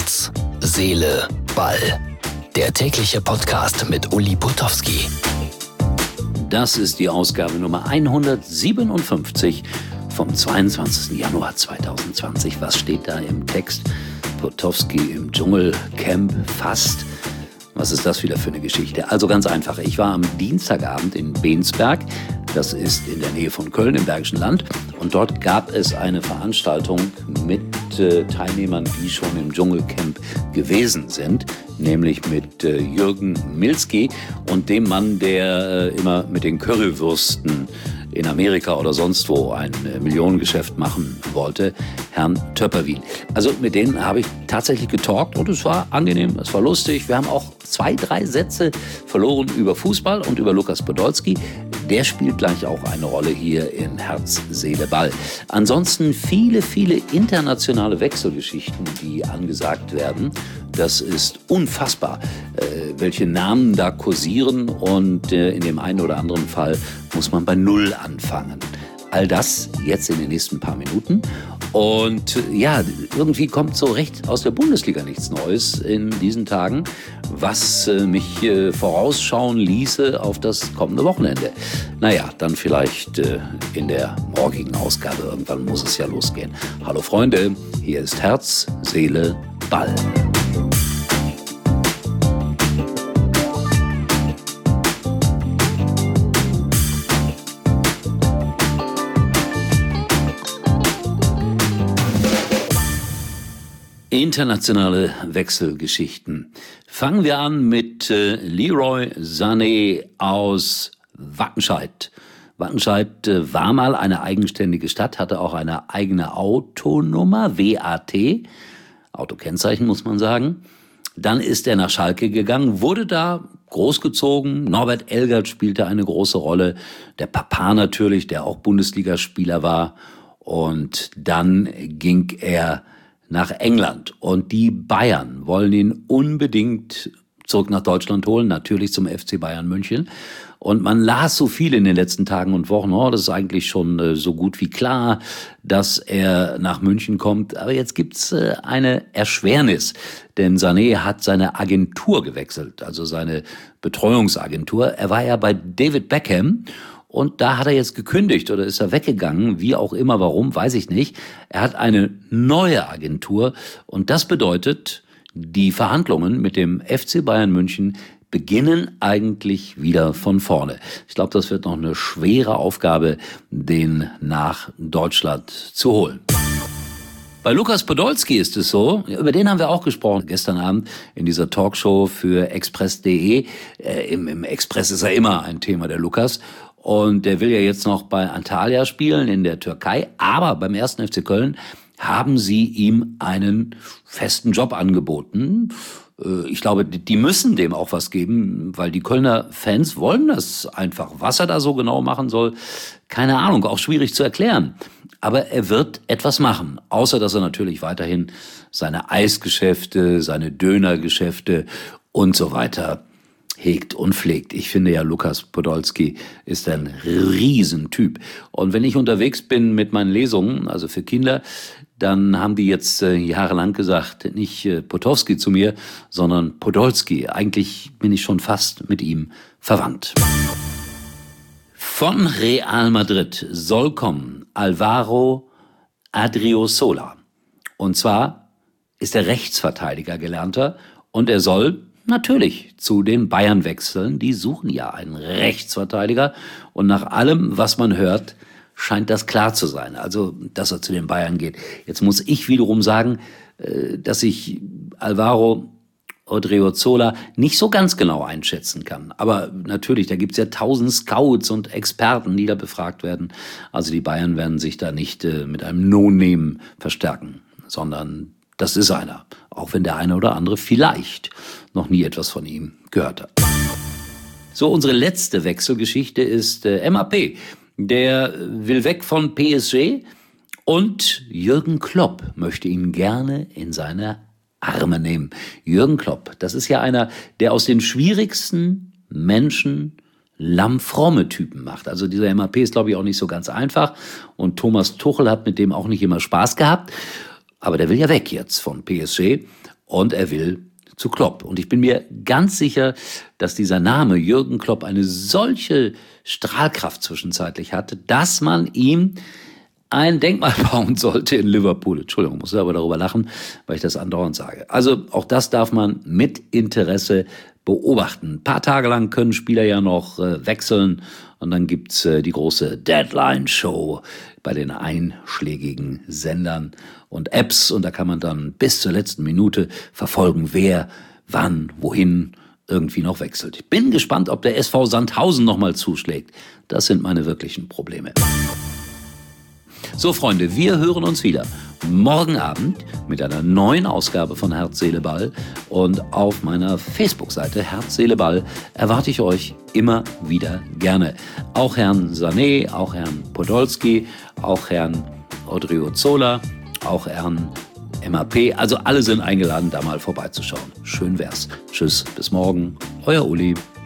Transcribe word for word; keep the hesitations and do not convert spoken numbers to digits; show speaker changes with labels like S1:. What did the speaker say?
S1: Herz, Seele, Ball. Der tägliche Podcast mit Uli Putowski.
S2: Das ist die Ausgabe Nummer hundertsiebenundfünfzig vom zweiundzwanzigsten Januar zweitausendzwanzig. Was steht da im Text? Putowski im Dschungelcamp fast. Was ist das wieder für eine Geschichte? Also ganz einfach. Ich war am Dienstagabend in Bensberg. Das ist in der Nähe von Köln im Bergischen Land. Und dort gab es eine Veranstaltung mit äh, Teilnehmern, die schon im Dschungelcamp gewesen sind. Nämlich mit äh, Jürgen Milski und dem Mann, der äh, immer mit den Currywürsten in Amerika oder sonst wo ein äh, Millionengeschäft machen wollte, Herrn Töpperwien. Also mit denen habe ich tatsächlich getalkt und es war angenehm, es war lustig. Wir haben auch zwei, drei Sätze verloren über Fußball und über Lukas Podolski. Der spielt gleich auch eine Rolle hier in Herz, Seele, Ball. Ansonsten viele, viele internationale Wechselgeschichten, die angesagt werden. Das ist unfassbar, äh, welche Namen da kursieren und äh, in dem einen oder anderen Fall muss man bei Null anfangen. All das jetzt in den nächsten paar Minuten. Und ja, irgendwie kommt so recht aus der Bundesliga nichts Neues in diesen Tagen, was äh, mich äh, vorausschauen ließe auf das kommende Wochenende. Naja, dann vielleicht äh, in der morgigen Ausgabe. Irgendwann muss es ja losgehen. Hallo Freunde, hier ist Herz, Seele, Ball. Internationale Wechselgeschichten. Fangen wir an mit äh, Leroy Sané aus Wattenscheid. Wattenscheid äh, war mal eine eigenständige Stadt, hatte auch eine eigene Autonummer, W A T, Autokennzeichen muss man sagen. Dann ist er nach Schalke gegangen, wurde da großgezogen. Norbert Elgert spielte eine große Rolle. Der Papa natürlich, der auch Bundesligaspieler war. Und dann ging er nach England. Und die Bayern wollen ihn unbedingt zurück nach Deutschland holen, natürlich zum F C Bayern München. Und man las so viel in den letzten Tagen und Wochen, oh, das ist eigentlich schon äh, so gut wie klar, dass er nach München kommt. Aber jetzt gibt's äh, eine Erschwernis, denn Sané hat seine Agentur gewechselt, also seine Betreuungsagentur. Er war ja bei David Beckham. Und da hat er jetzt gekündigt oder ist er weggegangen, wie auch immer, warum, weiß ich nicht. Er hat eine neue Agentur und das bedeutet, die Verhandlungen mit dem F C Bayern München beginnen eigentlich wieder von vorne. Ich glaube, das wird noch eine schwere Aufgabe, den nach Deutschland zu holen. Bei Lukas Podolski ist es so, über den haben wir auch gesprochen gestern Abend in dieser Talkshow für Express punkt de. Äh, im, Im Express ist er immer ein Thema, der Lukas. Und der will ja jetzt noch bei Antalya spielen in der Türkei. Aber beim ersten F C Köln haben sie ihm einen festen Job angeboten. Ich glaube, die müssen dem auch was geben, weil die Kölner Fans wollen das einfach. Was er da so genau machen soll, keine Ahnung, auch schwierig zu erklären. Aber er wird etwas machen, außer dass er natürlich weiterhin seine Eisgeschäfte, seine Dönergeschäfte und so weiter hegt und pflegt. Ich finde ja, Lukas Podolski ist ein Riesentyp. Und wenn ich unterwegs bin mit meinen Lesungen, also für Kinder, dann haben die jetzt äh, jahrelang gesagt, nicht äh, Potowski zu mir, sondern Podolski. Eigentlich bin ich schon fast mit ihm verwandt. Von Real Madrid soll kommen Alvaro Adriozola. Und zwar ist er Rechtsverteidiger gelernter und er soll natürlich zu den Bayern wechseln. Die suchen ja einen Rechtsverteidiger. Und nach allem, was man hört, scheint das klar zu sein. Also, dass er zu den Bayern geht. Jetzt muss ich wiederum sagen, dass ich Alvaro Odriozola nicht so ganz genau einschätzen kann. Aber natürlich, da gibt's ja tausend Scouts und Experten, die da befragt werden. Also die Bayern werden sich da nicht mit einem No-Name verstärken, sondern das ist einer. Auch wenn der eine oder andere vielleicht noch nie etwas von ihm gehört hat. So, unsere letzte Wechselgeschichte ist äh, M A P. Der will weg von P S G und Jürgen Klopp möchte ihn gerne in seine Arme nehmen. Jürgen Klopp, das ist ja einer, der aus den schwierigsten Menschen lammfromme Typen macht. Also dieser M A P ist, glaube ich, auch nicht so ganz einfach. Und Thomas Tuchel hat mit dem auch nicht immer Spaß gehabt. Aber der will ja weg jetzt von P S G. und er will zu Klopp. Und ich bin mir ganz sicher, dass dieser Name Jürgen Klopp eine solche Strahlkraft zwischenzeitlich hatte, dass man ihm ein Denkmal bauen sollte in Liverpool. Entschuldigung, muss aber darüber lachen, weil ich das andauernd sage. Also auch das darf man mit Interesse beobachten. Ein paar Tage lang können Spieler ja noch äh, wechseln und dann gibt's äh, die große Deadline-Show bei den einschlägigen Sendern und Apps und da kann man dann bis zur letzten Minute verfolgen, wer, wann, wohin irgendwie noch wechselt. Ich bin gespannt, ob der S V Sandhausen nochmal zuschlägt. Das sind meine wirklichen Probleme. So, Freunde, wir hören uns wieder morgen Abend mit einer neuen Ausgabe von Herz, Seele, Ball. Und auf meiner Facebook-Seite Herz, Seele, Ball erwarte ich euch immer wieder gerne. Auch Herrn Sané, auch Herrn Podolski, auch Herrn Odriozola, auch Herrn M A P. Also alle sind eingeladen, da mal vorbeizuschauen. Schön wär's. Tschüss, bis morgen. Euer Uli.